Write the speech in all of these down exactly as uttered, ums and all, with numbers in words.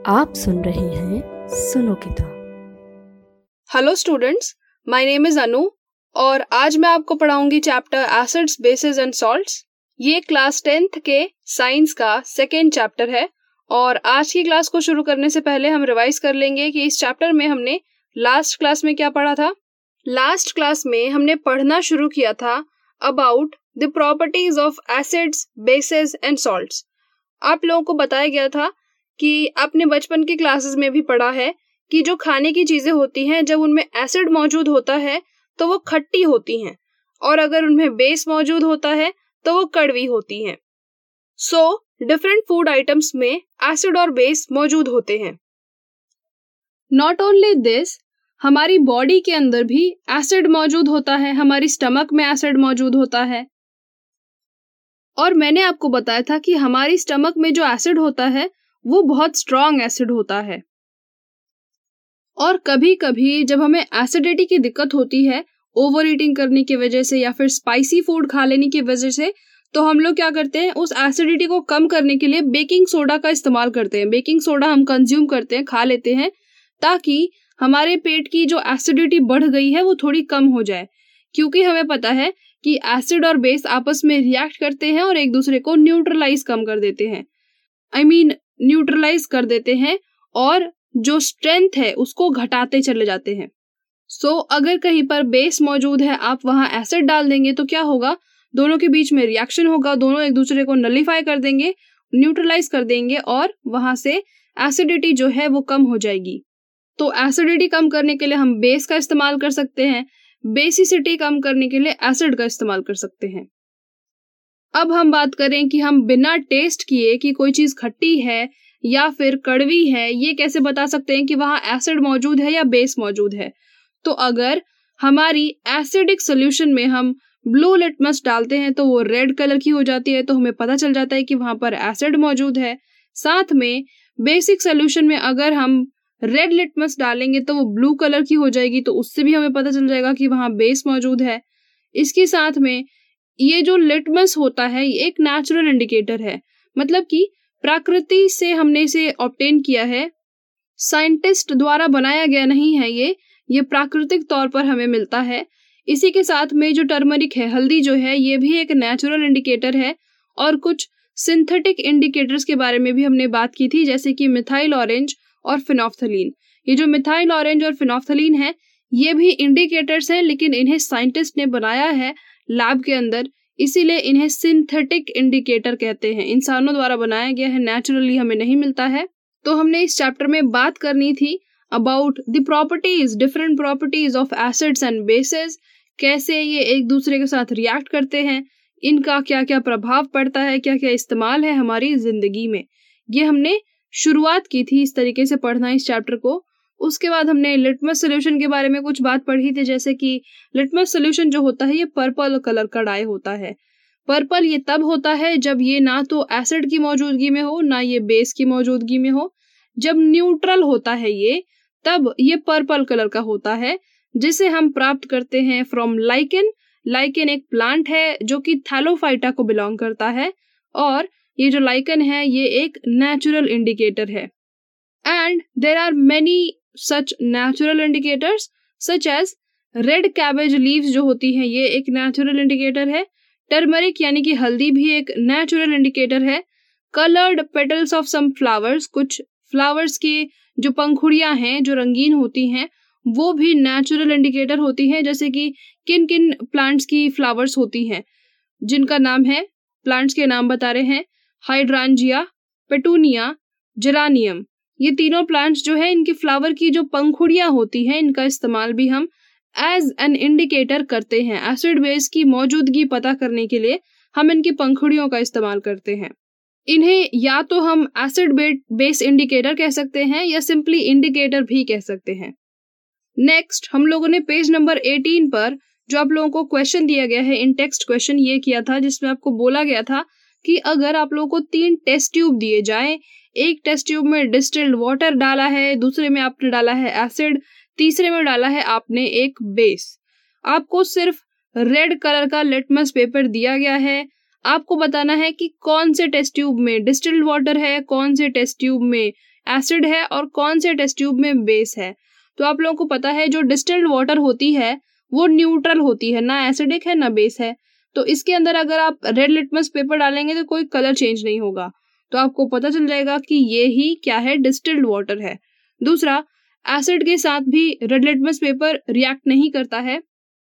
आप सुन रहे हैं सुनो किताब। Hello students, my name is Anu और आज मैं आपको पढ़ाऊंगी chapter acids, bases and salts. ये क्लास टेंथ के साइंस का सेकेंड चैप्टर है और आज की क्लास को शुरू करने से पहले हम रिवाइज कर लेंगे कि इस चैप्टर में हमने लास्ट क्लास में क्या पढ़ा था। लास्ट क्लास में हमने पढ़ना शुरू किया था about the properties of acids, bases and salts. आप लोगों को बताया गया था कि आपने बचपन की क्लासेस में भी पढ़ा है कि जो खाने की चीजें होती हैं जब उनमें एसिड मौजूद होता है तो वो खट्टी होती हैं और अगर उनमें बेस मौजूद होता है तो वो कड़वी होती हैं। सो डिफरेंट फूड आइटम्स में एसिड और बेस मौजूद होते हैं। नॉट ओनली दिस, हमारी बॉडी के अंदर भी एसिड मौजूद होता है, हमारी स्टमक में एसिड मौजूद होता है। और मैंने आपको बताया था कि हमारी स्टमक में जो एसिड होता है वो बहुत स्ट्रॉन्ग एसिड होता है और कभी कभी जब हमें एसिडिटी की दिक्कत होती है ओवर ईटिंग करने की वजह से या फिर स्पाइसी फूड खा लेने की वजह से, तो हम लोग क्या करते हैं, उस एसिडिटी को कम करने के लिए बेकिंग सोडा का इस्तेमाल करते हैं। बेकिंग सोडा हम कंज्यूम करते हैं, खा लेते हैं ताकि हमारे पेट की जो एसिडिटी बढ़ गई है वो थोड़ी कम हो जाए, क्योंकि हमें पता है कि एसिड और बेस आपस में रिएक्ट करते हैं और एक दूसरे को न्यूट्रलाइज कम कर देते हैं। आई मीन न्यूट्रलाइज कर देते हैं और जो स्ट्रेंथ है उसको घटाते चले जाते हैं। सो so, अगर कहीं पर बेस मौजूद है, आप वहां एसिड डाल देंगे तो क्या होगा, दोनों के बीच में रिएक्शन होगा, दोनों एक दूसरे को नलिफाई कर देंगे, न्यूट्रलाइज कर देंगे और वहां से एसिडिटी जो है वो कम हो जाएगी। तो एसिडिटी कम करने के लिए हम बेस का इस्तेमाल कर सकते हैं, बेसिसिटी कम करने के लिए एसिड का इस्तेमाल कर सकते हैं। अब हम बात करें कि हम बिना टेस्ट किए कि कोई चीज खट्टी है या फिर कड़वी है, ये कैसे बता सकते हैं कि वहां एसिड मौजूद है या बेस मौजूद है। तो अगर हमारी एसिडिक सोल्यूशन में हम ब्लू लिटमस डालते हैं तो वो रेड कलर की हो जाती है, तो हमें पता चल जाता है कि वहां पर एसिड मौजूद है। साथ में बेसिक सोल्यूशन में अगर हम रेड लिटमस डालेंगे तो वो ब्लू कलर की हो जाएगी, तो उससे भी हमें पता चल जाएगा कि वहां बेस मौजूद है। इसके साथ में ये जो लिटमस होता है ये एक नेचुरल इंडिकेटर है, मतलब कि प्रकृति से हमने इसे ऑब्टेन किया है, साइंटिस्ट द्वारा बनाया गया नहीं है, ये ये प्राकृतिक तौर पर हमें मिलता है। इसी के साथ में जो टर्मरिक है, हल्दी जो है, ये भी एक नेचुरल इंडिकेटर है। और कुछ सिंथेटिक इंडिकेटर्स के बारे में भी हमने बात की थी, जैसे कि मिथाइल ऑरेंज और फिनोफ्थलीन। ये जो मिथाइल ऑरेंज और फिनोफ्थलीन है ये भी इंडिकेटर्स हैं, लेकिन इन्हें साइंटिस्ट ने बनाया है लैब के अंदर, इसीलिए इन्हें सिंथेटिक इंडिकेटर कहते हैं। इंसानों द्वारा बनाया गया है, नेचुरली हमें नहीं मिलता है। तो हमने इस चैप्टर में बात करनी थी about the properties, different properties of acids and bases, कैसे ये एक दूसरे के साथ रिएक्ट करते हैं, इनका क्या क्या प्रभाव पड़ता है, क्या क्या इस्तेमाल है हमारी जिंदगी में। ये हमने शुरुआत की थी इस तरीके से पढ़ना इस चैप्टर को। उसके बाद हमने लिटमस सोल्यूशन के बारे में कुछ बात पढ़ी थी, जैसे कि लिटमस सोल्यूशन जो होता है ये पर्पल कलर का डाई होता है। पर्पल ये तब होता है जब ये ना तो एसिड की मौजूदगी में हो ना ये बेस की मौजूदगी में हो। जब न्यूट्रल होता है ये, तब ये पर्पल कलर का होता है, जिसे हम प्राप्त करते हैं फ्रॉम लाइकेन। लाइकेन एक प्लांट है जो कि थैलोफाइटा को बिलोंग करता है और ये जो लाइकेन है ये एक नेचुरल इंडिकेटर है। And there are many such natural indicators such as red cabbage leaves जो होती हैं ये एक नेचुरल इंडिकेटर है। टर्मरिक यानी कि हल्दी भी एक नेचुरल इंडिकेटर है। Coloured petals of some flowers, कुछ फ्लावर्स की जो पंखुड़ियां हैं जो रंगीन होती हैं वो भी नेचुरल इंडिकेटर होती हैं। जैसे कि किन किन प्लांट्स की फ्लावर्स होती हैं जिनका नाम है, प्लांट्स के नाम बता रहे हैं, हाइड्रांजिया, पेटूनिया, जेरानियम। ये तीनों प्लांट्स जो है इनकी फ्लावर की जो पंखुड़ियां होती हैं इनका इस्तेमाल भी हम एज एन इंडिकेटर करते हैं। एसिड बेस की मौजूदगी पता करने के लिए हम इनकी पंखुड़ियों का इस्तेमाल करते हैं। इन्हें या तो हम एसिड बेस इंडिकेटर कह सकते हैं या सिंपली इंडिकेटर भी कह सकते हैं। नेक्स्ट हम लोगों ने पेज नंबर अठारह पर जो आप लोगों को क्वेश्चन दिया गया है, इन टेक्स्ट क्वेश्चन ये किया था, जिसमें आपको बोला गया था कि अगर आप लोगों को तीन टेस्ट ट्यूब दिए जाएं, एक टेस्ट ट्यूब में डिस्टिल्ड वाटर डाला है, दूसरे में आपने डाला है एसिड, तीसरे में डाला है आपने एक बेस। आपको सिर्फ रेड कलर का लिटमस पेपर दिया गया है। आपको बताना है कि कौन से टेस्ट ट्यूब में डिस्टिल्ड वाटर है, कौन से टेस्ट ट्यूब में एसिड है और कौन से टेस्ट ट्यूब में बेस है। तो आप लोगों को पता है जो डिस्टिल्ड वाटर होती है वो न्यूट्रल होती है, ना एसिडिक है ना बेस है। तो इसके अंदर अगर आप रेड लिटमस पेपर डालेंगे तो कोई कलर चेंज नहीं होगा, तो आपको पता चल जाएगा कि ये ही क्या है, डिस्टिल्ड वाटर है। दूसरा, एसिड के साथ भी रेड लिटमस पेपर रिएक्ट नहीं करता है,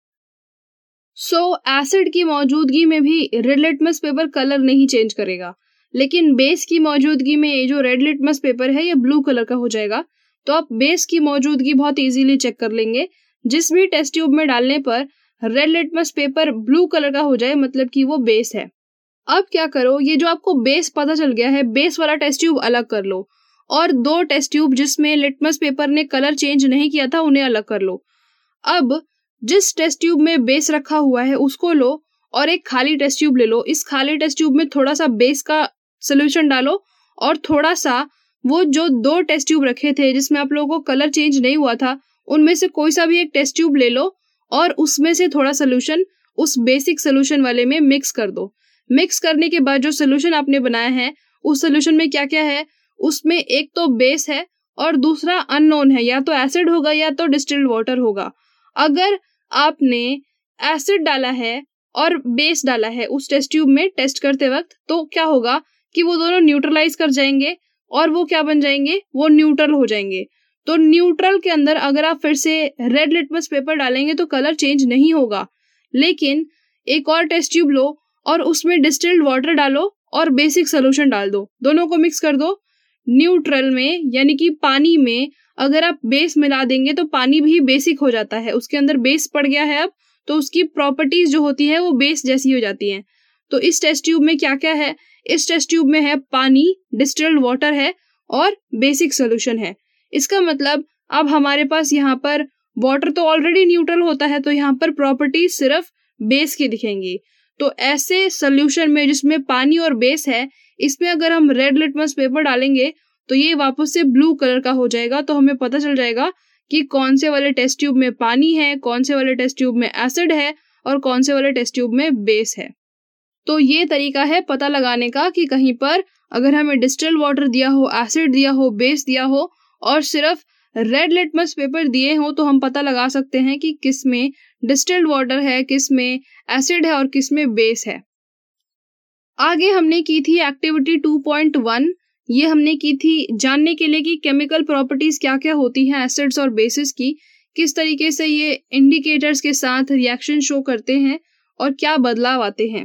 सो so, एसिड की मौजूदगी में भी रेड लिटमस पेपर कलर नहीं चेंज करेगा। लेकिन बेस की मौजूदगी में ये जो रेड लिटमस पेपर है ये ब्लू कलर का हो जाएगा। तो आप बेस की मौजूदगी बहुत इजीली चेक कर लेंगे। जिस भी टेस्ट ट्यूब में डालने पर red litmus paper blue colour का हो जाए मतलब कि वो बेस है। अब क्या करो, ये जो आपको बेस पता चल गया है, बेस वाला टेस्ट ट्यूब अलग कर लो और दो टेस्ट ट्यूब जिसमें लिटमस पेपर ने कलर चेंज नहीं किया था उन्हें अलग कर लो। अब जिस टेस्ट ट्यूब में बेस रखा हुआ है उसको लो और एक खाली टेस्ट ट्यूब ले लो। इस खाली टेस्ट ट्यूब में थोड़ा सा बेस का सोल्यूशन डालो और थोड़ा सा वो जो दो टेस्ट ट्यूब रखे थे जिसमें आप लोगों को कलर चेंज नहीं हुआ था उनमें से कोई सा भी एक टेस्ट ट्यूब ले लो और उसमें से थोड़ा सोल्यूशन उस बेसिक सोल्यूशन वाले में मिक्स कर दो। मिक्स करने के बाद जो सोल्यूशन आपने बनाया है उस सोल्यूशन में क्या क्या है, उसमें एक तो बेस है और दूसरा अननोन है, या तो एसिड होगा या तो डिस्टिल्ड वाटर होगा। अगर आपने एसिड डाला है और बेस डाला है उस टेस्ट ट्यूब में टेस्ट करते वक्त तो क्या होगा कि वो दोनों न्यूट्रलाइज कर जाएंगे और वो क्या बन जाएंगे, वो न्यूट्रल हो जाएंगे। तो न्यूट्रल के अंदर अगर आप फिर से रेड लिटमस पेपर डालेंगे तो कलर चेंज नहीं होगा। लेकिन एक और टेस्ट ट्यूब लो और उसमें डिस्टिल्ड वाटर डालो और बेसिक सोल्यूशन डाल दो, दोनों को मिक्स कर दो। न्यूट्रल में यानी कि पानी में अगर आप बेस मिला देंगे तो पानी भी बेसिक हो जाता है, उसके अंदर बेस पड़ गया है अब, तो उसकी प्रॉपर्टीज जो होती है वो बेस जैसी हो जाती हैं। तो इस टेस्ट ट्यूब में क्या क्या है, इस टेस्ट ट्यूब में है पानी, डिस्टिल्ड वाटर है और बेसिक सोल्यूशन है। इसका मतलब अब हमारे पास यहाँ पर वाटर तो ऑलरेडी न्यूट्रल होता है तो यहाँ पर प्रॉपर्टीज सिर्फ बेस की दिखेंगी। तो ऐसे सोल्यूशन में जिसमें पानी और बेस है, इसमें अगर हम रेड लिटमस पेपर डालेंगे तो ये वापस से ब्लू कलर का हो जाएगा। तो हमें पता चल जाएगा कि कौन से वाले टेस्ट ट्यूब में पानी है, कौन से वाले टेस्ट ट्यूब में एसिड है और कौन से वाले टेस्ट ट्यूब में बेस है। तो ये तरीका है पता लगाने का कि कहीं पर अगर हमें डिस्टिल्ड वाटर दिया हो, एसिड दिया हो, बेस दिया हो और सिर्फ रेड लिटमस पेपर दिए हो तो हम पता लगा सकते हैं कि किस में डिस्टिल्ड वाटर है, किस में एसिड है और किस में बेस है। आगे हमने की थी एक्टिविटी टू पॉइंट वन। ये हमने की थी जानने के लिए कि केमिकल प्रॉपर्टीज क्या क्या होती हैं एसिड्स और बेसिस की, किस तरीके से ये इंडिकेटर्स के साथ रिएक्शन शो करते हैं और क्या बदलाव आते हैं।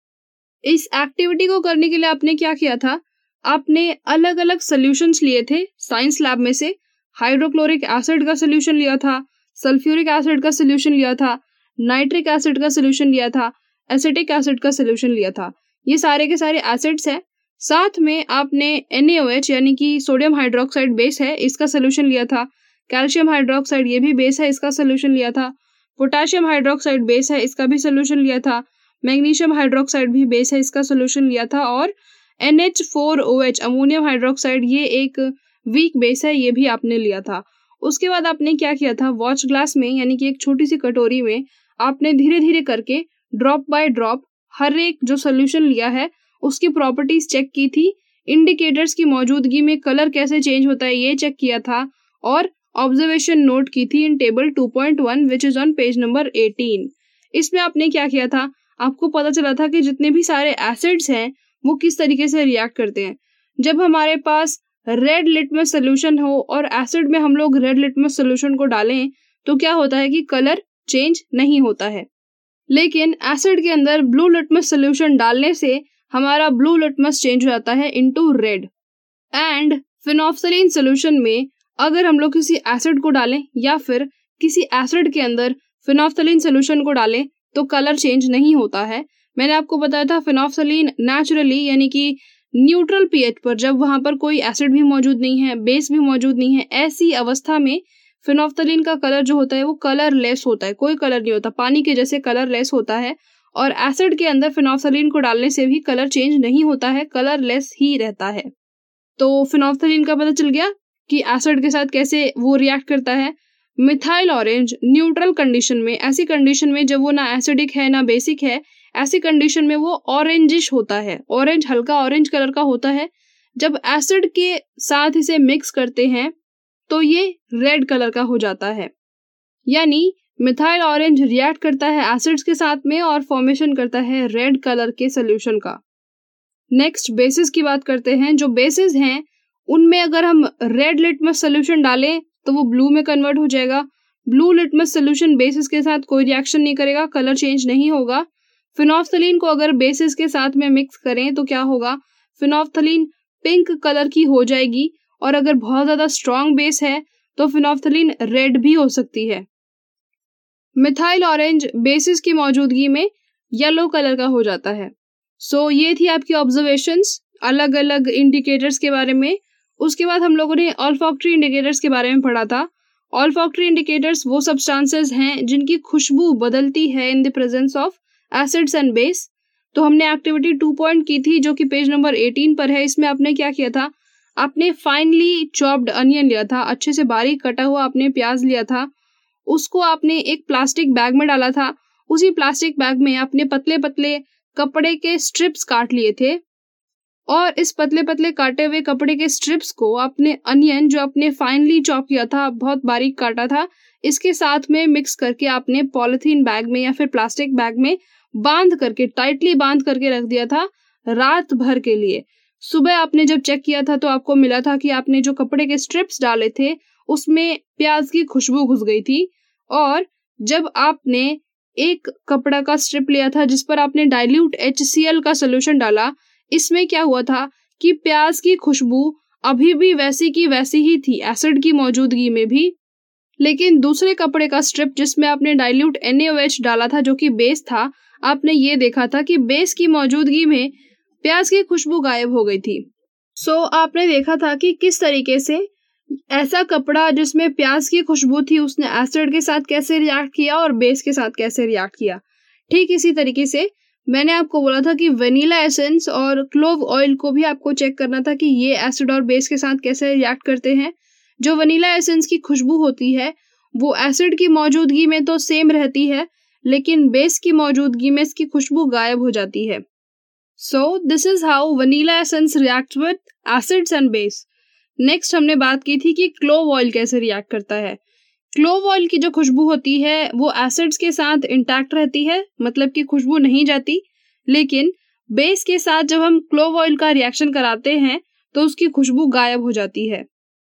इस एक्टिविटी को करने के लिए आपने क्या किया था, आपने अलग अलग सॉल्यूशंस लिए थे साइंस लैब में से। हाइड्रोक्लोरिक एसिड का सॉल्यूशन लिया था, सल्फ्यूरिक एसिड का सॉल्यूशन लिया था, नाइट्रिक एसिड का सॉल्यूशन लिया था, एसिटिक एसिड का सॉल्यूशन लिया था। ये सारे के सारे एसिड्स हैं। साथ में आपने एन ए ओ एच यानी कि सोडियम हाइड्रोक्साइड बेस है, इसका सॉल्यूशन लिया था। कैल्शियम हाइड्रोक्साइड ये भी बेस है, इसका सॉल्यूशन लिया था। पोटेशियम हाइड्रोक्साइड बेस है, इसका भी सॉल्यूशन लिया था। मैग्नीशियम हाइड्रोक्साइड भी बेस है, इसका सॉल्यूशन लिया था। और N H four O H ammonium hydroxide ये एक वीक बेस है, ये भी आपने लिया था। उसके बाद आपने क्या किया था, वॉच ग्लास में यानी कि एक छोटी सी कटोरी में आपने धीरे धीरे करके ड्रॉप बाय ड्रॉप हर एक जो सोल्यूशन लिया है उसकी प्रॉपर्टीज चेक की थी। इंडिकेटर्स की मौजूदगी में कलर कैसे चेंज होता है ये चेक किया था और ऑब्जर्वेशन नोट की थी in table two point one which is on page number eighteen. इसमें आपने क्या किया था, आपको पता चला था कि जितने भी सारे एसिड्स हैं वो किस तरीके से रिएक्ट करते हैं। जब हमारे पास रेड लिटमस सोल्यूशन हो और एसिड में हम लोग रेड लिटमस सोल्यूशन को डालें तो क्या होता है कि कलर चेंज नहीं होता है। लेकिन एसिड के अंदर ब्लू लिटमस सोल्यूशन डालने से हमारा ब्लू लिटमस चेंज हो जाता है into red. And phenolphthalein solution में अगर हम लोग किसी एसिड को डालें या फिर किसी एसिड के अंदर फिनोल्फथालीन सोल्यूशन को डालें तो कलर चेंज नहीं होता है। मैंने आपको बताया था फिनोल्फथालीन नेचुरली यानी कि न्यूट्रल पीएच पर, जब वहां पर कोई एसिड भी मौजूद नहीं है, बेस भी मौजूद नहीं है, ऐसी अवस्था में फिनोल्फथालीन का कलर जो होता है वो कलरलेस होता है, कोई कलर नहीं होता, पानी के जैसे कलरलेस होता है। और एसिड के अंदर फिनोल्फथालीन को डालने से भी कलर चेंज नहीं होता है, कलरलेस ही रहता है। तो फिनोल्फथालीन का पता चल गया कि एसिड के साथ कैसे वो रिएक्ट करता है। मिथाइल ऑरेंज न्यूट्रल कंडीशन में, ऐसी कंडीशन में जब वो ना एसिडिक है ना बेसिक है, ऐसी कंडीशन में वो ऑरेंजिश होता है, ऑरेंज हल्का ऑरेंज कलर का होता है। जब एसिड के साथ इसे मिक्स करते हैं तो ये रेड कलर का हो जाता है। यानी मिथाइल ऑरेंज रिएक्ट करता है एसिड्स के साथ में और फॉर्मेशन करता है रेड कलर के सोल्यूशन का। नेक्स्ट बेसिस की बात करते हैं। जो बेसिस हैं उनमें अगर हम रेड लिटमस सोल्यूशन डालें तो वो ब्लू में कन्वर्ट हो जाएगा। ब्लू लिटमस सोल्यूशन बेसिस के साथ कोई रिएक्शन नहीं करेगा, कलर चेंज नहीं होगा। फिनोल्फथलीन को अगर बेसिस के साथ में मिक्स करें तो क्या होगा, फिनोल्फथलीन पिंक कलर की हो जाएगी और अगर बहुत ज्यादा स्ट्रॉन्ग बेस है तो फिनोल्फथलीन रेड भी हो सकती है। मिथाइल ऑरेंज बेसिस की मौजूदगी में येलो कलर का हो जाता है। सो so, ये थी आपकी ऑब्जर्वेशंस अलग अलग इंडिकेटर्स के बारे में। उसके बाद हम लोगों ने ऑल्फैक्टरी इंडिकेटर्स के बारे में पढ़ा था। ऑल्फैक्टरी इंडिकेटर्स वो सब्सटेंसेस हैं जिनकी खुशबू बदलती है in the presence of acids and base. तो हमने एक्टिविटी टू पॉइंट की थी जो कि पेज नंबर एटीन पर है। इसमें आपने क्या किया था, आपने फाइनली चॉप्ड अनियन लिया था, अच्छे से बारीक कटा हुआ आपने प्याज लिया था, उसको आपने एक प्लास्टिक बैग में डाला था। उसी प्लास्टिक बैग में आपने पतले पतले कपड़े के स्ट्रिप्स काट लिए थे और इस पतले पतले काटे हुए कपड़े के स्ट्रिप्स को आपने अनियन जो आपने फाइनली चॉप किया था, बहुत बारीक काटा था, इसके साथ में मिक्स करके आपने पॉलिथीन बैग में या फिर प्लास्टिक बैग में बांध करके, टाइटली बांध करके रख दिया था रात भर के लिए। सुबह आपने जब चेक किया था तो आपको मिला था कि आपने जो कपड़े के स्ट्रिप्स डाले थे उसमें प्याज की खुशबू घुस गई थी। और जब आपने एक कपड़ा का स्ट्रिप लिया था जिस पर आपने डाइल्यूट एच सी एल का सोल्यूशन डाला, इसमें क्या हुआ था कि प्याज की खुशबू अभी भी वैसी की वैसी ही थी एसिड की मौजूदगी में भी, लेकिन दूसरे कपड़े का स्ट्रिप जिसमें आपने dilute N A O H डाला था जो कि बेस था, आपने ये देखा था कि बेस की मौजूदगी में प्याज की खुशबू गायब हो गई थी। सो so, आपने देखा था कि किस तरीके से ऐसा कपड़ा जिसमें प्याज की खुशबू थी उसने एसिड के साथ कैसे रिएक्ट किया और बेस के साथ कैसे रिएक्ट किया। ठीक इसी तरीके से मैंने आपको बोला था कि वनीला एसेंस और क्लोव ऑयल को भी आपको चेक करना था कि ये एसिड और बेस के साथ कैसे रिएक्ट करते हैं। जो वनीला एसेंस की खुशबू होती है वो एसिड की मौजूदगी में तो सेम रहती है, लेकिन बेस की मौजूदगी में इसकी खुशबू गायब हो जाती है। So this is how vanilla essence react with acids and base. Next हमने बात की थी कि क्लोव ऑयल कैसे रिएक्ट करता है। क्लोव ऑयल की जो खुशबू होती है वो एसिड्स के साथ इंटैक्ट रहती है, मतलब कि खुशबू नहीं जाती, लेकिन बेस के साथ जब हम क्लोव ऑयल का रिएक्शन कराते हैं तो उसकी खुशबू गायब हो जाती है।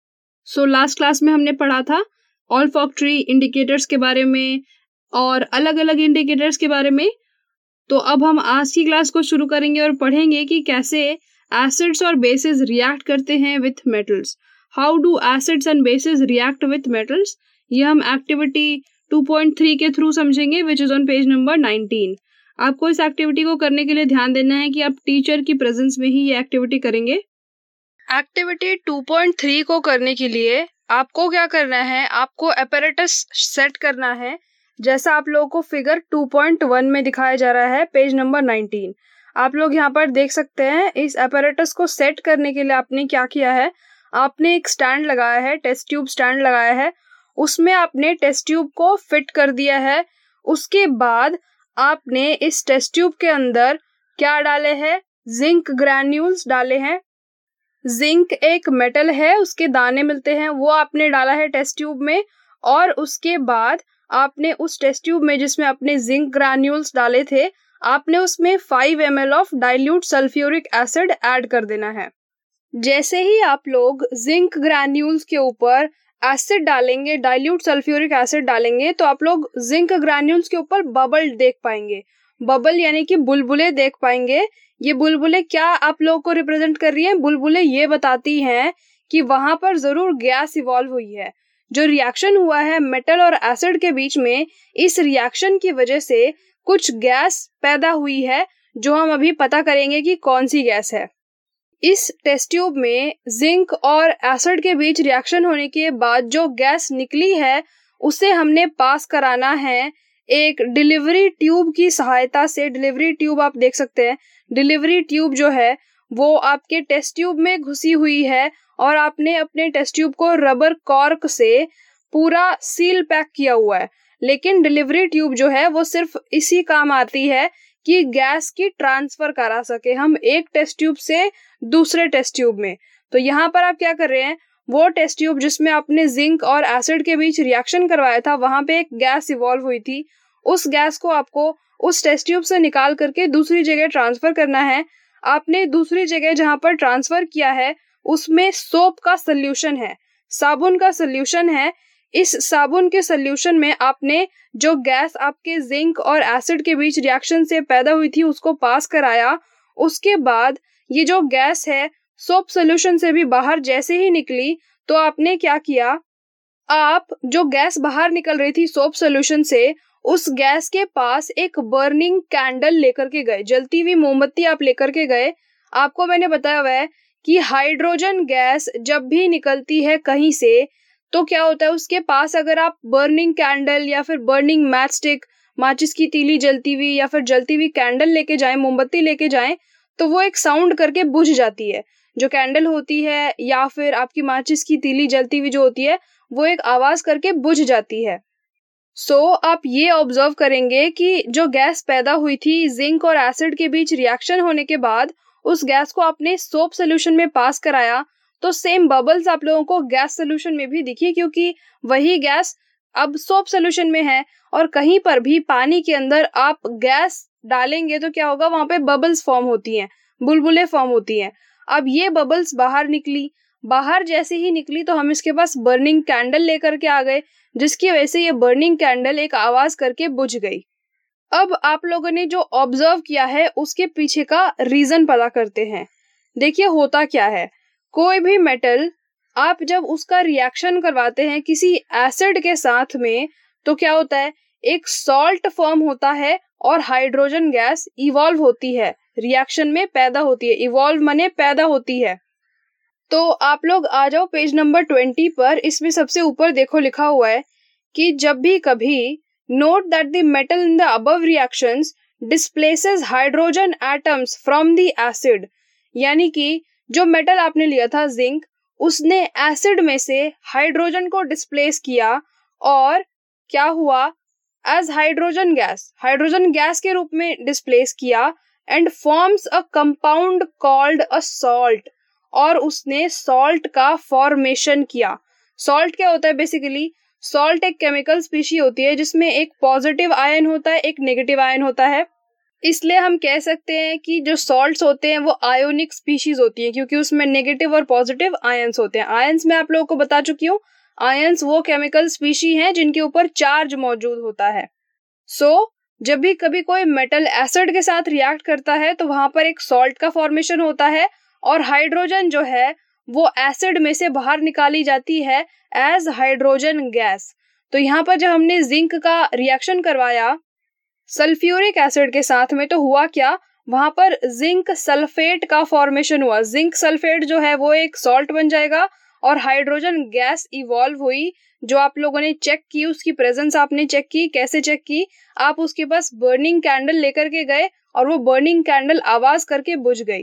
सो लास्ट क्लास में हमने पढ़ा था ऑल्फैक्टरी इंडिकेटर्स के बारे में और अलग अलग इंडिकेटर्स के बारे में। तो अब हम आज की क्लास को शुरू करेंगे और पढ़ेंगे कि कैसे एसिड्स और बेसिस रिएक्ट करते हैं with metals. How do acids and bases react with metals, ये हम एक्टिविटी टू पॉइंट थ्री के थ्रू समझेंगे which is on page number nineteen. आपको इस एक्टिविटी को करने के लिए ध्यान देना है कि आप टीचर की प्रेजेंस में ही ये एक्टिविटी करेंगे। एक्टिविटी टू पॉइंट थ्री को करने के लिए आपको क्या करना है, आपको apparatus सेट करना है जैसा आप लोगों को फिगर टू पॉइंट वन में दिखाया जा रहा है पेज नंबर नाइनटीन। आप लोग यहाँ पर देख सकते हैं इस apparatus को सेट करने के लिए आपने क्या किया है, आपने एक स्टैंड लगाया है, टेस्ट ट्यूब स्टैंड लगाया है, उसमें आपने टेस्ट ट्यूब को फिट कर दिया है। उसके बाद आपने इस टेस्ट ट्यूब के अंदर क्या डाले हैं, जिंक ग्रैन्यूल्स डाले हैं। जिंक एक मेटल है, उसके दाने मिलते हैं, वो आपने डाला है टेस्ट ट्यूब में। और उसके बाद आपने उस टेस्ट ट्यूब में जिसमें आपने जिंक ग्रैन्यूल्स डाले थे, आपने उसमें five M L of dilute sulphuric acid add कर देना है। जैसे ही आप लोग जिंक ग्रैन्यूल्स के ऊपर एसिड डालेंगे, डाइल्यूट सल्फ्यूरिक एसिड डालेंगे, तो आप लोग जिंक ग्रैन्यूल्स के ऊपर बबल देख पाएंगे। बबल यानी कि बुलबुले देख पाएंगे। ये बुलबुले क्या आप लोगों को रिप्रेजेंट कर रही हैं? बुलबुले ये बताती हैं कि वहां पर जरूर गैस इवॉल्व हुई है। जो रिएक्शन हुआ है मेटल और एसिड के बीच में, इस रिएक्शन की वजह से कुछ गैस पैदा हुई है जो हम अभी पता करेंगे कि कौन सी गैस है। इस टेस्ट ट्यूब में जिंक और एसिड के बीच रिएक्शन होने के बाद जो गैस निकली है उसे हमने पास कराना है एक डिलीवरी ट्यूब की सहायता से। डिलीवरी ट्यूब आप देख सकते हैं, डिलीवरी ट्यूब जो है वो आपके टेस्ट ट्यूब में घुसी हुई है और आपने अपने टेस्ट ट्यूब को रबर कॉर्क से पूरा सील पैक किया हुआ है। लेकिन डिलीवरी ट्यूब जो है वो सिर्फ इसी काम आती है कि गैस की ट्रांसफर करा सके हम एक टेस्ट ट्यूब से दूसरे टेस्ट ट्यूब में। तो यहाँ पर आप क्या कर रहे हैं, वो टेस्ट ट्यूब जिसमें आपने जिंक और एसिड के बीच रिएक्शन करवाया था, वहां पे एक गैस इवॉल्व हुई थी, उस गैस को आपको उस टेस्ट ट्यूब से निकाल करके दूसरी जगह ट्रांसफर करना है। आपने दूसरी जगह जहां पर ट्रांसफर किया है उसमें सोप का सोल्यूशन है, साबुन का सोल्यूशन है। इस साबुन के सोल्यूशन में आपने जो गैस आपके जिंक और एसिड के बीच रिएक्शन से पैदा हुई थी उसको पास कराया। उसके बाद ये जो गैस है सोप सोल्यूशन से भी बाहर जैसे ही निकली, तो आपने क्या किया, आप जो गैस बाहर निकल रही थी सोप सोल्यूशन से, उस गैस के पास एक बर्निंग कैंडल लेकर के गए, जलती हुई मोमबत्ती आप लेकर के गए। आपको मैंने बताया हुआ है कि हाइड्रोजन गैस जब भी निकलती है कहीं से, तो क्या होता है, उसके पास अगर आप बर्निंग कैंडल या फिर बर्निंग मैच स्टिक, माचिस की तीली जलती हुई या फिर जलती हुई कैंडल लेके जाएं, मोमबत्ती लेके जाएं, तो वो एक साउंड करके बुझ जाती है। जो कैंडल होती है या फिर आपकी माचिस की तीली जलती हुई जो होती है, वो एक आवाज करके बुझ जाती है। सो so, आप ये ऑब्जर्व करेंगे कि जो गैस पैदा हुई थी जिंक और एसिड के बीच रिएक्शन होने के बाद, उस गैस को आपने सोप सोल्यूशन में पास कराया, तो सेम बबल्स आप लोगों को गैस सोल्यूशन में भी दिखी, क्योंकि वही गैस अब सोप सोल्यूशन में है। और कहीं पर भी पानी के अंदर आप गैस डालेंगे तो क्या होगा, वहां पे बबल्स फॉर्म होती हैं, बुलबुले फॉर्म होती हैं। अब ये बबल्स बाहर निकली, बाहर जैसे ही निकली तो हम इसके पास बर्निंग कैंडल लेकर के आ गए, जिसकी वजह से ये बर्निंग कैंडल एक आवाज करके बुझ गई। अब आप लोगों ने जो ऑब्जर्व किया है उसके पीछे का रीजन पता करते हैं। देखिए होता क्या है, कोई भी मेटल आप जब उसका रिएक्शन करवाते हैं किसी एसिड के साथ में, तो क्या होता है, एक सॉल्ट फॉर्म होता है और हाइड्रोजन गैस इवॉल्व होती है, रिएक्शन में पैदा होती है। इवॉल्व माने पैदा होती है। तो आप लोग आ जाओ पेज नंबर ट्वेंटी पर। इसमें सबसे ऊपर देखो लिखा हुआ है कि जब भी कभी note that the metal in the above reactions displaces hydrogen atoms from the acid, यानी कि जो मेटल आपने लिया था जिंक, उसने एसिड में से हाइड्रोजन को डिस्प्लेस किया और क्या हुआ, as hydrogen gas, hydrogen gas के रूप में डिस्प्लेस किया, and forms a compound called a salt, और उसने सॉल्ट का फॉर्मेशन किया। सॉल्ट क्या होता है, बेसिकली सॉल्ट एक केमिकल स्पीशी होती है जिसमें एक पॉजिटिव आयन होता है, एक नेगेटिव आयन होता है। इसलिए हम कह सकते हैं कि जो सॉल्ट्स होते हैं वो आयोनिक स्पीशीज होती है, क्योंकि उसमें नेगेटिव और पॉजिटिव आयंस होते हैं। आयंस मैं आप लोगों को बता चुकी हूँ, आयंस वो केमिकल स्पीशी हैं जिनके ऊपर चार्ज मौजूद होता है। सो so, जब भी कभी कोई मेटल एसिड के साथ रिएक्ट करता है तो वहां पर एक सॉल्ट का फॉर्मेशन होता है और हाइड्रोजन जो है वो एसिड में से बाहर निकाली जाती है एज हाइड्रोजन गैस। तो यहाँ पर जब हमने जिंक का रिएक्शन करवाया सल्फ्यूरिक एसिड के साथ में, तो हुआ क्या, वहां पर जिंक सल्फेट का फॉर्मेशन हुआ। जिंक सल्फेट जो है वो एक सॉल्ट बन जाएगा और हाइड्रोजन गैस इवॉल्व हुई, जो आप लोगों ने चेक की, उसकी प्रेजेंस आपने चेक की। कैसे चेक की, आप उसके पास बर्निंग कैंडल लेकर के गए और वो बर्निंग कैंडल आवाज करके बुझ गई।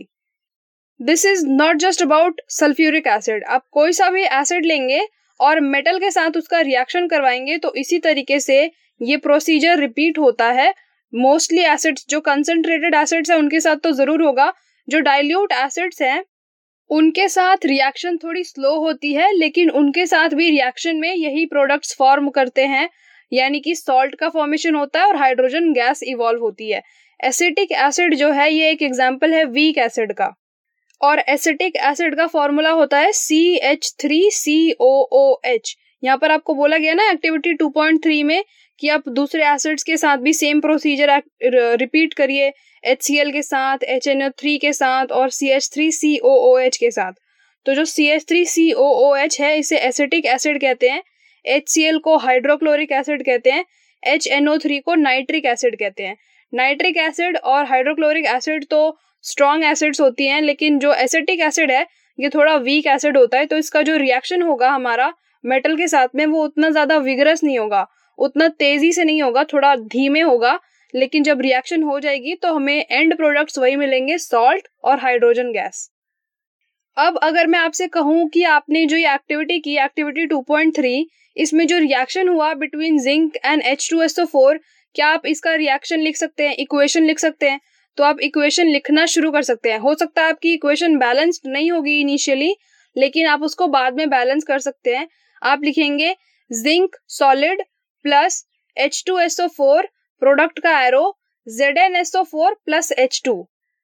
This is not just about sulphuric acid. आप कोई सा भी एसिड लेंगे और मेटल के साथ उसका रिएक्शन करवाएंगे तो इसी तरीके से ये प्रोसीजर रिपीट होता है। मोस्टली एसिड्स, जो कंसंट्रेटेड एसिड्स है उनके साथ तो जरूर होगा, जो डाइल्यूट एसिड्स हैं उनके साथ रिएक्शन थोड़ी स्लो होती है, लेकिन उनके साथ भी रिएक्शन में यही प्रोडक्ट्स फॉर्म करते हैं, यानी कि सॉल्ट का फॉर्मेशन होता है और हाइड्रोजन गैस इवॉल्व होती है। एसिटिक एसिड जो है ये एक एग्जाम्पल है वीक एसिड का, और एसिटिक एसिड का फॉर्मूला होता है C H three C O O H. यहाँ पर आपको बोला गया ना एक्टिविटी टू पॉइंट थ्री में कि आप दूसरे एसिड्स के साथ भी सेम प्रोसीजर रिपीट करिए, एच सी एल के साथ, एच एन ओ थ्री के साथ और C H three C O O H के साथ। तो जो C H three C O O H है इसे एसिटिक एसिड कहते हैं, एच सी एल को हाइड्रोक्लोरिक एसिड कहते हैं, एच एन ओ थ्री को नाइट्रिक एसिड कहते हैं। नाइट्रिक एसिड और हाइड्रोक्लोरिक एसिड तो स्ट्रॉन्ग एसिड्स होती हैं, लेकिन जो एसिटिक एसिड है ये थोड़ा वीक एसिड होता है। तो इसका जो रिएक्शन होगा हमारा मेटल के साथ में वो उतना ज्यादा विगरस नहीं होगा, उतना तेजी से नहीं होगा, थोड़ा धीमे होगा, लेकिन जब रिएक्शन हो जाएगी तो हमें एंड प्रोडक्ट्स वही मिलेंगे, सॉल्ट और हाइड्रोजन गैस। अब अगर मैं आपसे कहूं कि आपने जो ये एक्टिविटी की, एक्टिविटी टू पॉइंट थ्री, इसमें जो रिएक्शन हुआ between zinc and H two S O four, क्या आप इसका रिएक्शन लिख सकते हैं, इक्वेशन लिख सकते हैं? तो आप इक्वेशन लिखना शुरू कर सकते हैं। हो सकता है आपकी इक्वेशन बैलेंस्ड नहीं होगी इनिशियली, लेकिन आप उसको बाद में बैलेंस कर सकते हैं। आप लिखेंगे zinc solid plus H two S O four, product का arrow Z N S O four plus H two.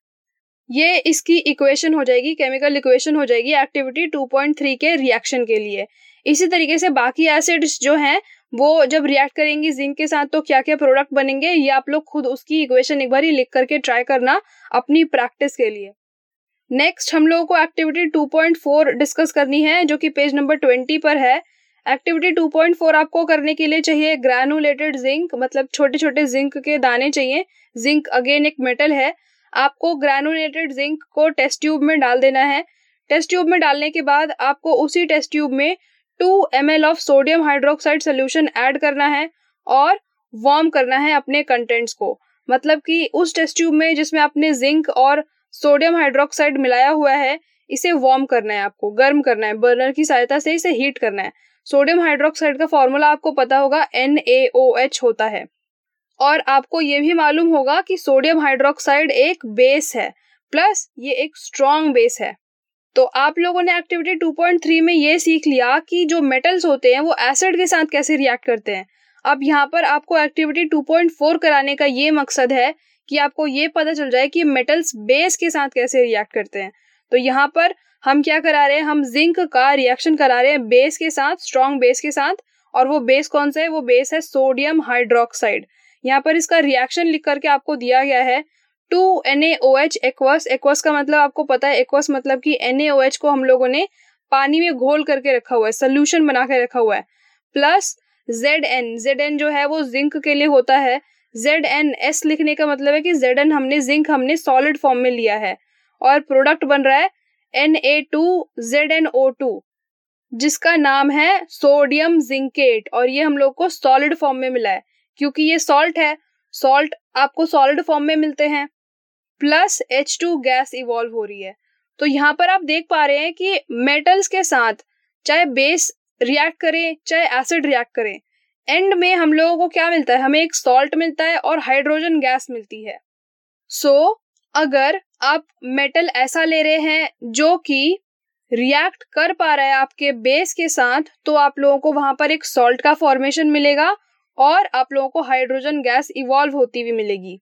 ये इसकी इक्वेशन हो जाएगी, केमिकल इक्वेशन हो जाएगी एक्टिविटी टू पॉइंट थ्री के रिएक्शन के लिए। इसी तरीके से बाकी एसिड्स जो हैं वो जब रिएक्ट करेंगी जिंक के साथ तो क्या क्या प्रोडक्ट बनेंगे, ये आप लोग खुद उसकी इक्वेशन एक बार ही लिख करके ट्राई करना अपनी प्रैक्टिस के लिए। नेक्स्ट हम लोगों को activity two point four discuss करनी है, जो कि पेज नंबर ट्वेंटी पर है। एक्टिविटी टू पॉइंट फोर आपको करने के लिए चाहिए ग्रैनुलेटेड जिंक, मतलब छोटे छोटे जिंक के दाने चाहिए। जिंक अगेन एक मेटल है। आपको ग्रैनुलेटेड जिंक को टेस्ट ट्यूब में डाल देना है। टेस्ट ट्यूब में डालने के बाद आपको उसी टेस्ट ट्यूब में two M L of sodium hydroxide solution add करना है और वार्म करना है अपने कंटेंट्स को। मतलब कि उस टेस्ट ट्यूब में जिसमें आपने जिंक और सोडियम हाइड्रोक्साइड मिलाया हुआ है, इसे वार्म करना है, आपको गर्म करना है, बर्नर की सहायता से इसे हीट करना है। सोडियम हाइड्रोक्साइड का फॉर्मूला आपको पता होगा, एन ए ओ एच होता है। और आपको ये भी मालूम होगा कि सोडियम हाइड्रोक्साइड एक बेस है, प्लस ये एक स्ट्रॉन्ग बेस है। तो आप लोगों ने एक्टिविटी टू पॉइंट थ्री में ये सीख लिया कि जो मेटल्स होते हैं वो एसिड के साथ कैसे रिएक्ट करते हैं। अब यहाँ पर आपको एक्टिविटी टू पॉइंट फोर कराने का ये मकसद है कि आपको ये पता चल जाए कि मेटल्स बेस के साथ कैसे रिएक्ट करते हैं। तो यहाँ पर हम क्या करा रहे हैं, हम जिंक का रिएक्शन करा रहे हैं बेस के साथ, स्ट्रॉन्ग बेस के साथ। और वो बेस कौन सा है? वो बेस है सोडियम हाइड्रोक्साइड। यहाँ पर इसका रिएक्शन लिख करके आपको दिया गया है two N A O H aqueous. Aqueous का मतलब आपको पता है, एक्वस मतलब कि एन ए ओ एच को हम लोगों ने पानी में घोल करके रखा हुआ है, सोल्यूशन बना के रखा हुआ है, plus Z N. Z N जो है वो जिंक के लिए होता है। जेड एन एस लिखने का मतलब है कि जेड एन हमने जिंक हमने सॉलिड फॉर्म में लिया है और प्रोडक्ट बन रहा है N A two Z N O two, जिसका नाम है सोडियम जिंकेट। और ये हम लोग को सॉलिड फॉर्म में मिला है क्योंकि ये सॉल्ट है। सॉल्ट आपको सॉलिड फॉर्म में मिलते हैं, plus H two gas evolve हो रही है। तो यहाँ पर आप देख पा रहे हैं कि मेटल्स के साथ चाहे बेस रिएक्ट करे चाहे एसिड रिएक्ट करे, एंड में हम लोगों को क्या मिलता है? हमें एक सॉल्ट मिलता है और हाइड्रोजन गैस मिलती है। सो so, अगर आप मेटल ऐसा ले रहे हैं जो कि रिएक्ट कर पा रहा है आपके बेस के साथ, तो आप लोगों को वहां पर एक सॉल्ट का फॉर्मेशन मिलेगा और आप लोगों को हाइड्रोजन गैस इवॉल्व होती हुई मिलेगी।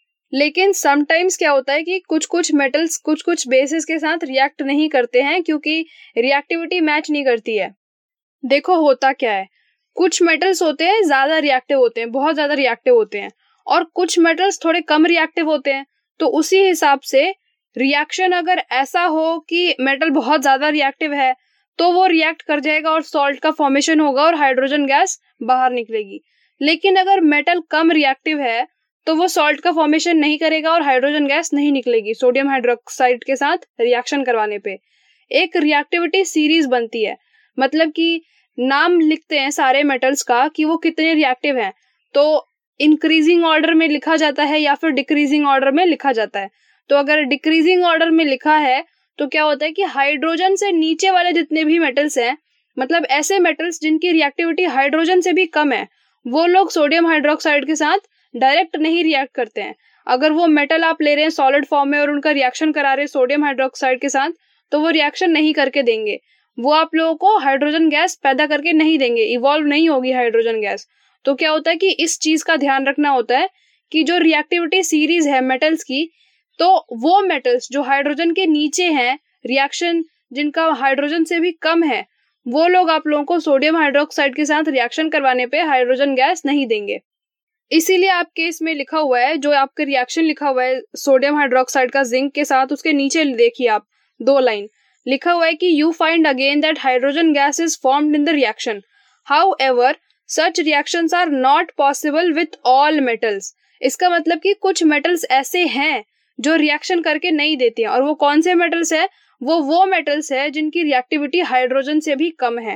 लेकिन समटाइम्स क्या होता है कि कुछ कुछ मेटल्स कुछ कुछ बेसिस के साथ रिएक्ट नहीं करते हैं क्योंकि रिएक्टिविटी मैच नहीं करती है। देखो होता क्या है, कुछ मेटल्स होते हैं ज्यादा रिएक्टिव होते हैं, बहुत ज्यादा रिएक्टिव होते हैं, और कुछ मेटल्स थोड़े कम रिएक्टिव होते हैं। तो उसी हिसाब से रिएक्शन अगर ऐसा हो कि मेटल बहुत ज्यादा रिएक्टिव है तो वो रिएक्ट कर जाएगा और सॉल्ट का फॉर्मेशन होगा और हाइड्रोजन गैस बाहर निकलेगी। लेकिन अगर मेटल कम रिएक्टिव है तो वो सॉल्ट का फॉर्मेशन नहीं करेगा और हाइड्रोजन गैस नहीं निकलेगी सोडियम हाइड्रोक्साइड के साथ रिएक्शन करवाने पे। एक रिएक्टिविटी सीरीज बनती है, मतलब कि नाम लिखते हैं सारे मेटल्स का कि वो कितने रिएक्टिव हैं, तो इंक्रीजिंग ऑर्डर में लिखा जाता है या फिर डिक्रीजिंग ऑर्डर में लिखा जाता है। तो अगर डिक्रीजिंग ऑर्डर में लिखा है तो क्या होता है कि हाइड्रोजन से नीचे वाले जितने भी मेटल्स हैं, मतलब ऐसे मेटल्स जिनकी रिएक्टिविटी हाइड्रोजन से भी कम है, वो लोग सोडियम हाइड्रोक्साइड के साथ डायरेक्ट नहीं रिएक्ट करते हैं। अगर वो मेटल आप ले रहे हैं सॉलिड फॉर्म में और उनका रिएक्शन करा रहे हैं सोडियम हाइड्रोक्साइड के साथ, तो वो रिएक्शन नहीं करके देंगे, वो आप लोगों को हाइड्रोजन गैस पैदा करके नहीं देंगे, इवॉल्व नहीं होगी हाइड्रोजन गैस। तो क्या होता है कि इस चीज का ध्यान रखना होता है कि जो रिएक्टिविटी सीरीज है मेटल्स की, तो वो मेटल्स जो हाइड्रोजन के नीचे हैं, रिएक्शन जिनका हाइड्रोजन से भी कम है, वो लोग आप लोगों को सोडियम हाइड्रोक्साइड के साथ रिएक्शन करवाने पे हाइड्रोजन गैस नहीं देंगे। इसीलिए आपके इसमें लिखा हुआ है, जो आपके रिएक्शन लिखा हुआ है सोडियम हाइड्रोक्साइड का जिंक के साथ, उसके नीचे देखिए आप दो लाइन लिखा हुआ है कि you find again that hydrogen gas is formed in the reaction, however such reactions are not possible with all metals. इसका मतलब कि कुछ मेटल्स ऐसे हैं जो रिएक्शन करके नहीं देते हैं, और वो कौन से मेटल्स है? वो वो मेटल्स है जिनकी रिएक्टिविटी हाइड्रोजन से भी कम है।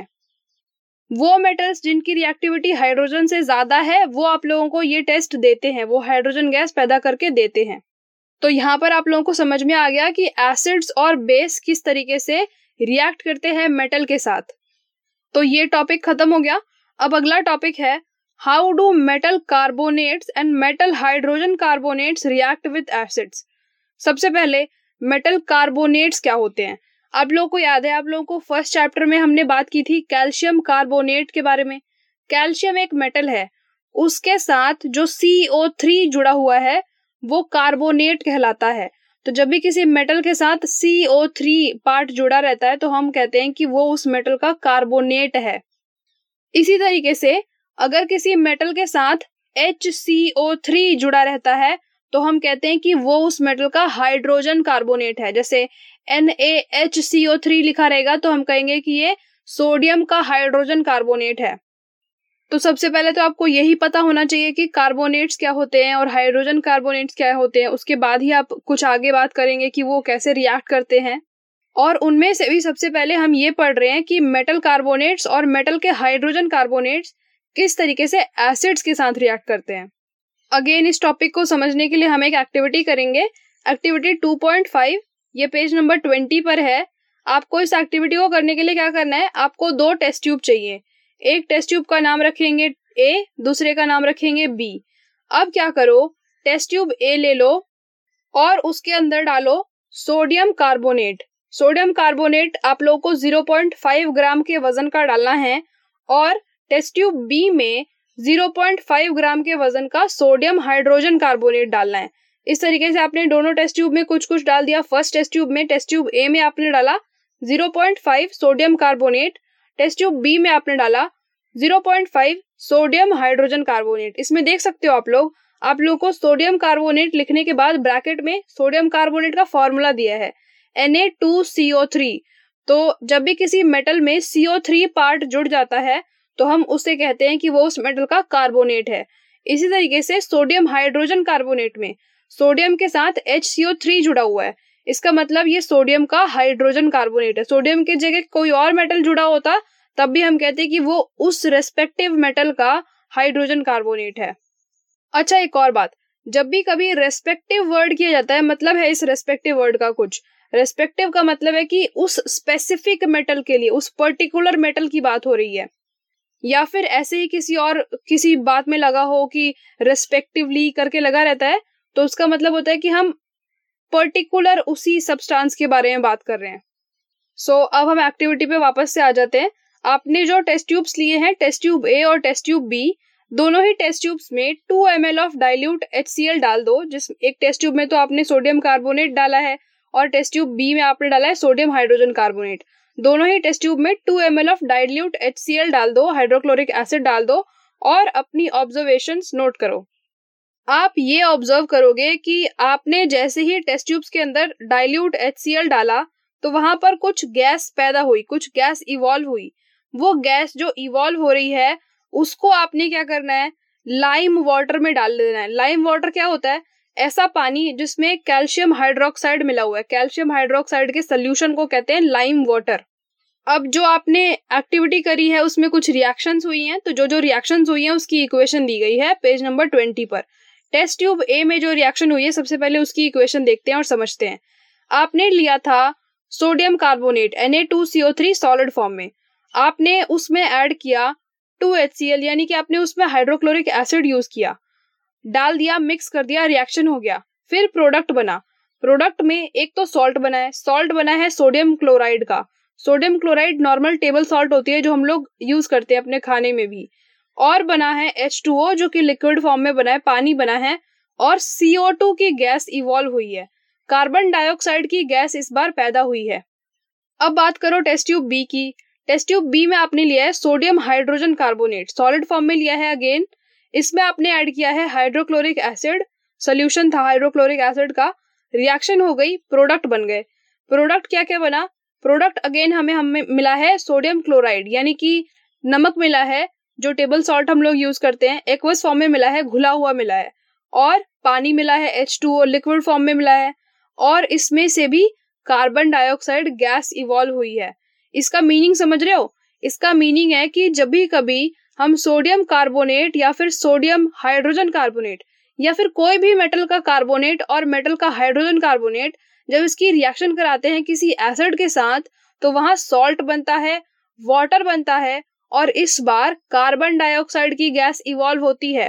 वो मेटल्स जिनकी रिएक्टिविटी हाइड्रोजन से ज्यादा है, वो आप लोगों को ये टेस्ट देते हैं, वो हाइड्रोजन गैस पैदा करके देते हैं। तो यहाँ पर आप लोगों को समझ में आ गया कि एसिड्स और बेस किस तरीके से रिएक्ट करते हैं मेटल के साथ। तो ये टॉपिक खत्म हो गया। अब अगला टॉपिक है how do metal carbonates and metal hydrogen carbonates react with acids. सबसे पहले मेटल कार्बोनेट्स क्या होते हैं। आप लोगों को याद है, आप लोगों को फर्स्ट चैप्टर में हमने बात की थी कैल्शियम कार्बोनेट के बारे में। कैल्शियम एक मेटल है, उसके साथ जो सी ओ थ्री जुड़ा हुआ है वो कार्बोनेट कहलाता है। तो जब भी किसी मेटल के साथ सी ओ थ्री पार्ट जुड़ा रहता है तो हम कहते हैं कि वो उस मेटल का कार्बोनेट है। इसी तरीके से अगर किसी मेटल के साथ एच सी ओ थ्री जुड़ा रहता है तो हम कहते हैं कि वो उस मेटल का हाइड्रोजन कार्बोनेट है। जैसे N A H C O three लिखा रहेगा तो हम कहेंगे कि ये सोडियम का हाइड्रोजन कार्बोनेट है। तो सबसे पहले तो आपको यही पता होना चाहिए कि कार्बोनेट्स क्या होते हैं और हाइड्रोजन कार्बोनेट्स क्या होते हैं। उसके बाद ही आप कुछ आगे बात करेंगे कि वो कैसे रिएक्ट करते हैं। और उनमें से भी सबसे पहले हम ये पढ़ रहे हैं कि मेटल कार्बोनेट्स और मेटल के हाइड्रोजन कार्बोनेट्स किस तरीके से एसिड्स के साथ रिएक्ट करते हैं। अगेन इस टॉपिक को समझने के लिए हम एक एक्टिविटी करेंगे। एक्टिविटी टू पॉइंट फाइव, ये पेज नंबर ट्वेंटी पर है। आपको इस एक्टिविटी को करने के लिए क्या करना है, आपको दो टेस्ट ट्यूब चाहिए। एक टेस्ट ट्यूब का नाम रखेंगे ए, दूसरे का नाम रखेंगे बी। अब क्या करो, टेस्ट ट्यूब ए ले लो और उसके अंदर डालो सोडियम कार्बोनेट। सोडियम कार्बोनेट आप लोगों को ज़ीरो पॉइंट फाइव ग्राम के वजन का डालना है और टेस्ट ट्यूब बी में ज़ीरो पॉइंट फाइव ग्राम के वजन का सोडियम हाइड्रोजन कार्बोनेट डालना है। इस तरीके से आपने दोनों टेस्ट ट्यूब में कुछ कुछ डाल दिया। फर्स्ट टेस्ट ट्यूब में, टेस्ट ट्यूब ए में आपने डाला zero point five sodium carbonate, test tube B में आपने डाला zero point five sodium hydrogen carbonate. इसमें देख सकते हो आप लोग, आप लोगों को सोडियम कार्बोनेट लिखने के बाद ब्रैकेट में सोडियम कार्बोनेट का फॉर्मूला दिया है N A two C O three. तो जब भी किसी मेटल में सी ओ थ्री पार्ट जुड़ जाता है तो हम उसे कहते हैं कि वो उस मेटल का कार्बोनेट है। इसी तरीके से सोडियम हाइड्रोजन कार्बोनेट में सोडियम के साथ एच सी ओ थ्री जुड़ा हुआ है, इसका मतलब ये सोडियम का हाइड्रोजन कार्बोनेट है। सोडियम की जगह कोई और मेटल जुड़ा होता तब भी हम कहते हैं कि वो उस रेस्पेक्टिव मेटल का हाइड्रोजन कार्बोनेट है। अच्छा, एक और बात, जब भी कभी रेस्पेक्टिव वर्ड किया जाता है, मतलब है इस रेस्पेक्टिव वर्ड का कुछ, रेस्पेक्टिव का मतलब है कि उस स्पेसिफिक मेटल के लिए, उस पर्टिकुलर मेटल की बात हो रही है, या फिर ऐसे ही किसी और किसी बात में लगा हो कि रेस्पेक्टिवली करके लगा रहता है, तो उसका मतलब होता है कि हम पर्टिकुलर उसी सब्सटेंस के बारे में बात कर रहे हैं। सो so, अब हम एक्टिविटी पे वापस से आ जाते हैं। आपने जो टेस्ट ट्यूब्स लिए हैं, टेस्ट ट्यूब ए और टेस्ट ट्यूब बी, दोनों ही टेस्ट ट्यूब्स में two M L of dilute H C L डाल दो। जिस एक टेस्ट ट्यूब में तो आपने सोडियम कार्बोनेट डाला है और टेस्ट ट्यूब बी में आपने डाला है सोडियम हाइड्रोजन कार्बोनेट। दोनों ही टेस्ट ट्यूब में two M L of dilute H C L डाल दो, हाइड्रोक्लोरिक एसिड डाल दो और अपनी ऑब्जर्वेशंस नोट करो। आप ये ऑब्जर्व करोगे कि आपने जैसे ही टेस्ट ट्यूब्स के अंदर डाइल्यूट एच सी एल डाला तो वहां पर कुछ गैस पैदा हुई, कुछ गैस इवॉल्व हुई। वो गैस जो इवॉल्व हो रही है उसको आपने क्या करना है, लाइम वाटर में डाल देना है। लाइम वाटर क्या होता है, ऐसा पानी जिसमें कैल्शियम हाइड्रोक्साइड मिला हुआ है। कैल्शियम हाइड्रोक्साइड के सोल्यूशन को कहते हैं लाइम वाटर। अब जो आपने एक्टिविटी करी है उसमें कुछ रिएक्शंस हुई हैं, तो जो जो रिएक्शंस हुई हैं उसकी इक्वेशन दी गई है पेज नंबर ट्वेंटी पर। टेस्ट ट्यूब ए में जो रिएक्शन हुई है, सबसे पहले उसकी इक्वेशन देखते हैं और समझते हैं। आपने लिया था sodium carbonate N A two C O three solid form में, आपने उसमें ऐड किया टू एच सी एल, यानी कि आपने उसमें हाइड्रोक्लोरिक एसिड यूज किया, डाल दिया, मिक्स कर दिया, रिएक्शन हो गया। फिर प्रोडक्ट बना। प्रोडक्ट में एक तो सॉल्ट बना है, सॉल्ट बना है सोडियम क्लोराइड का। Sodium chloride normal table salt होती है जो हम लोग यूज करते हैं अपने खाने में भी। और बना है एच टू ओ जो कि लिक्विड फॉर्म में बना है, पानी बना है। और सी ओ टू की गैस इवॉल्व हुई है, कार्बन डाइऑक्साइड की गैस इस बार पैदा हुई है। अब बात करो टेस्ट ट्यूब बी की। टेस्ट ट्यूब बी में आपने लिया है sodium hydrogen carbonate, solid form में लिया है अगेन। इसमें आपने ऐड किया है हाइड्रोक्लोरिक एसिड, सोल्यूशन था हाइड्रोक्लोरिक एसिड का, रिएक्शन हो गई, प्रोडक्ट बन गए। प्रोडक्ट क्या क्या बना, प्रोडक्ट अगेन हमें हमें मिला है सोडियम क्लोराइड, यानी कि नमक मिला है जो टेबल सॉल्ट हम लोग यूज करते हैं, एक्वस फॉर्म में मिला है, घुला हुआ मिला है। और पानी मिला है H two O, liquid form में मिला है। और इसमें से भी कार्बन डाइऑक्साइड गैस इवॉल्व हुई है। इसका मीनिंग समझ रहे हो, इसका मीनिंग है कि जब भी कभी हम सोडियम कार्बोनेट या फिर सोडियम हाइड्रोजन कार्बोनेट या फिर कोई भी मेटल का कार्बोनेट और मेटल का हाइड्रोजन कार्बोनेट जब इसकी रिएक्शन कराते हैं किसी एसिड के साथ, तो वहां सॉल्ट बनता है, वाटर बनता है और इस बार कार्बन डाइऑक्साइड की गैस इवॉल्व होती है।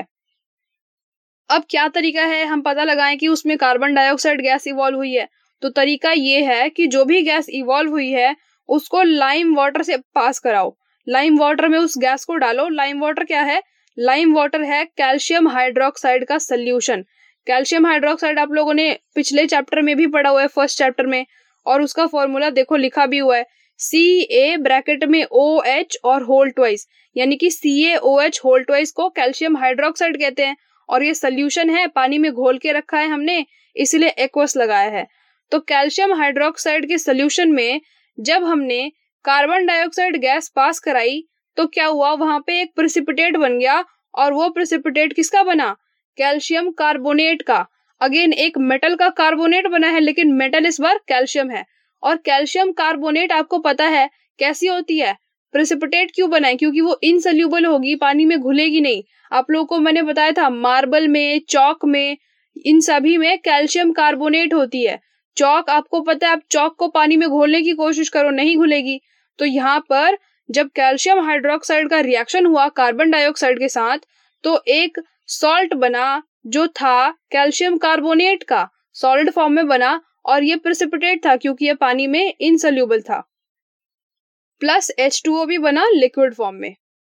अब क्या तरीका है हम पता लगाएं कि उसमें कार्बन डाइऑक्साइड गैस इवॉल्व हुई है? तो तरीका ये है कि जो भी गैस इवॉल्व हुई है उसको लाइम वाटर से पास कराओ। लाइम वाटर में उस गैस को डालो। लाइम वाटर क्या है? लाइम वाटर है कैल्शियम हाइड्रोक्साइड का सोल्यूशन। कैल्शियम हाइड्रोक्साइड आप लोगों ने पिछले चैप्टर में भी पढ़ा हुआ है, फर्स्ट चैप्टर में, और उसका फॉर्मूला देखो लिखा भी हुआ है, सी ए ब्रैकेट में ओ एच और होल ट्वाइस, यानी कि C A O H whole twice को कैल्शियम हाइड्रोक्साइड कहते हैं। और ये सोल्यूशन है, पानी में घोल के रखा है हमने, इसलिए एक्वस लगाया है। तो कैल्शियम हाइड्रोक्साइड के सोल्यूशन में जब हमने कार्बन डाइऑक्साइड गैस पास कराई तो क्या हुआ, वहां पे एक प्रेसिपिटेट बन गया, और वो प्रेसिपिटेट किसका बना? कैल्शियम कार्बोनेट का। अगेन एक मेटल का कार्बोनेट बना है, लेकिन मेटल इस बार कैल्शियम है। और कैल्शियम कार्बोनेट आपको पता है कैसी होती है? प्रेसिपिटेट क्यों बना है? क्योंकि वो इनसोल्यूबल होगी, पानी में घुलेगी नहीं। आप लोगों को मैंने बताया था, मार्बल में, चौक में, इन सभी में कैल्शियम कार्बोनेट होती है। चौक आपको पता है, आप चौक को पानी में घोलने की कोशिश करो, नहीं घुलेगी। तो यहाँ पर जब कैल्शियम हाइड्रोक्साइड का रिएक्शन हुआ कार्बन डाइऑक्साइड के साथ, तो एक सॉल्ट बना जो था कैल्शियम कार्बोनेट का, सॉलिड फॉर्म में बना, और ये प्रेसिपिटेट था क्योंकि ये पानी में इनसोल्यूबल था। प्लस एच टू ओ भी बना लिक्विड फॉर्म में।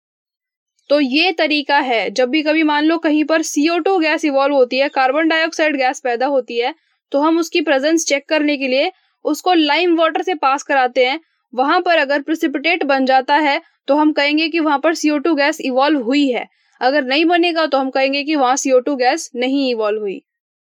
तो ये तरीका है, जब भी कभी मान लो कहीं पर C O two gas evolve होती है, कार्बन डाइऑक्साइड गैस पैदा होती है, तो हम उसकी प्रेजेंस चेक करने के लिए उसको लाइम वाटर से पास कराते हैं। वहां पर अगर प्रेसिपिटेट बन जाता है तो हम कहेंगे कि वहां पर C O two gas evolve हुई है। अगर नहीं बनेगा तो हम कहेंगे कि वहां सी ओ टू गैस नहीं इवॉल्व हुई।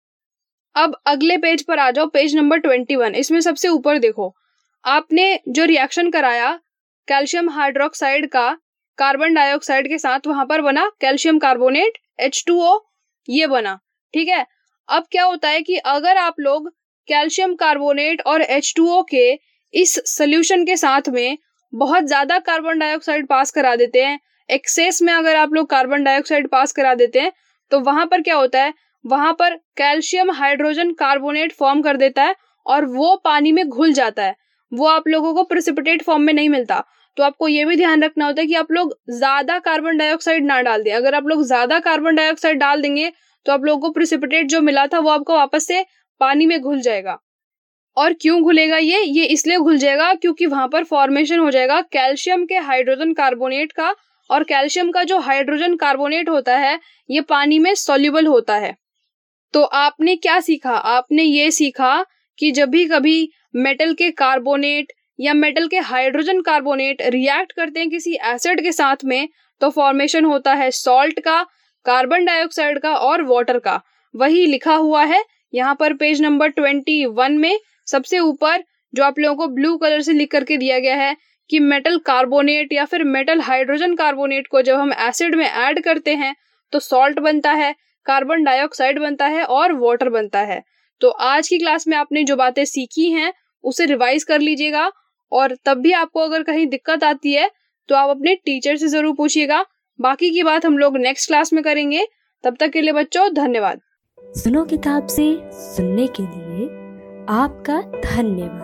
अब अगले पेज पर आ जाओ, पेज नंबर ट्वेंटी वन। इसमें सबसे ऊपर देखो, आपने जो रिएक्शन कराया कैल्शियम हाइड्रोक्साइड का कार्बन डाइऑक्साइड के साथ, वहां पर बना calcium carbonate H two O, ये बना, ठीक है। अब क्या होता है कि अगर आप लोग कैल्शियम कार्बोनेट और एच टू ओ के इस सोल्यूशन के साथ में बहुत ज्यादा कार्बन डाइऑक्साइड पास करा देते हैं, एक्सेस में अगर आप लोग कार्बन डाइऑक्साइड पास करा देते हैं, तो वहां पर क्या होता है, वहां पर कैल्शियम हाइड्रोजन कार्बोनेट फॉर्म कर देता है और वो पानी में घुल जाता है। वो आप लोगों को प्रेसिपिटेट फॉर्म में नहीं मिलता। तो आपको ये भी ध्यान रखना होता है कि आप लोग ज्यादा कार्बन डाइऑक्साइड ना डाल दें। अगर आप लोग ज्यादा कार्बन डाइऑक्साइड डाल देंगे तो आप लोगों को प्रेसिपिटेट जो मिला था वो आपको वापस से पानी में घुल जाएगा। और क्यों घुलेगा ये ये इसलिए घुल जाएगा क्योंकि वहां पर फॉर्मेशन हो जाएगा कैल्शियम के हाइड्रोजन कार्बोनेट का, और कैल्शियम का जो हाइड्रोजन कार्बोनेट होता है ये पानी में सॉल्युबल होता है। तो आपने क्या सीखा? आपने ये सीखा कि जब भी कभी मेटल के कार्बोनेट या मेटल के हाइड्रोजन कार्बोनेट रिएक्ट करते हैं किसी एसिड के साथ में, तो फॉर्मेशन होता है सॉल्ट का, कार्बन डाइऑक्साइड का और वाटर का। वही लिखा हुआ है यहाँ पर पेज नंबर ट्वेंटी वन में सबसे ऊपर, जो आप लोगों को ब्लू कलर से लिख करके दिया गया है कि मेटल कार्बोनेट या फिर मेटल हाइड्रोजन कार्बोनेट को जब हम एसिड में ऐड करते हैं तो सॉल्ट बनता है, कार्बन डाइऑक्साइड बनता है और वाटर बनता है। तो आज की क्लास में आपने जो बातें सीखी हैं उसे रिवाइज कर लीजिएगा, और तब भी आपको अगर कहीं दिक्कत आती है तो आप अपने टीचर से जरूर पूछिएगा। बाकी की बात हम लोग नेक्स्ट क्लास में करेंगे। तब तक के लिए बच्चों धन्यवाद। सुनो किताब से सुनने के लिए आपका धन्यवाद।